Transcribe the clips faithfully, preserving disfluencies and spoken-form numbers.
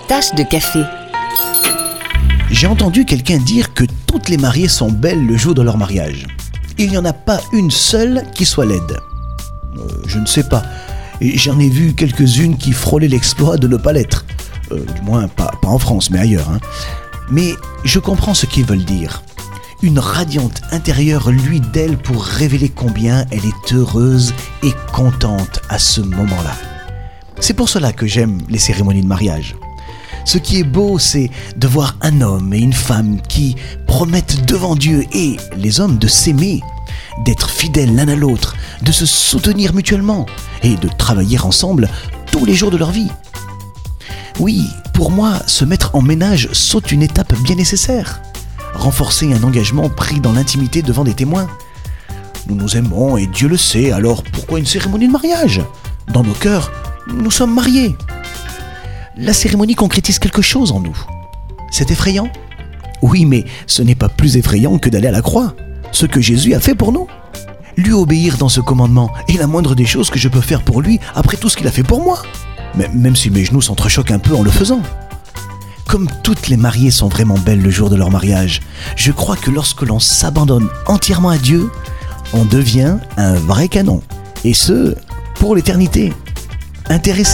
Tache de café. J'ai entendu quelqu'un dire que toutes les mariées sont belles le jour de leur mariage. Il n'y en a pas une seule qui soit laide. Euh, je ne sais pas. Et j'en ai vu quelques-unes qui frôlaient l'exploit de ne pas l'être. Euh, du moins, pas, pas en France, mais ailleurs. Hein. Mais je comprends ce qu'ils veulent dire. Une radiante intérieure luit d'elle pour révéler combien elle est heureuse et contente à ce moment-là. C'est pour cela que j'aime les cérémonies de mariage. Ce qui est beau, c'est de voir un homme et une femme qui promettent devant Dieu et les hommes de s'aimer, d'être fidèles l'un à l'autre, de se soutenir mutuellement et de travailler ensemble tous les jours de leur vie. Oui, pour moi, se mettre en ménage saute une étape bien nécessaire. Renforcer un engagement pris dans l'intimité devant des témoins. Nous nous aimons et Dieu le sait, alors pourquoi une cérémonie de mariage ? Dans nos cœurs, nous sommes mariés. La cérémonie concrétise quelque chose en nous. C'est effrayant ? Oui, mais ce n'est pas plus effrayant que d'aller à la croix, ce que Jésus a fait pour nous. Lui obéir dans ce commandement est la moindre des choses que je peux faire pour lui après tout ce qu'il a fait pour moi, même si mes genoux s'entrechoquent un peu en le faisant. Comme toutes les mariées sont vraiment belles le jour de leur mariage, je crois que lorsque l'on s'abandonne entièrement à Dieu, on devient un vrai canon. Et ce, pour l'éternité. Intéressé ?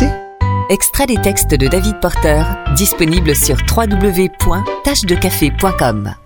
Extrait des textes de David Porter, disponible sur w w w point tache de café point com.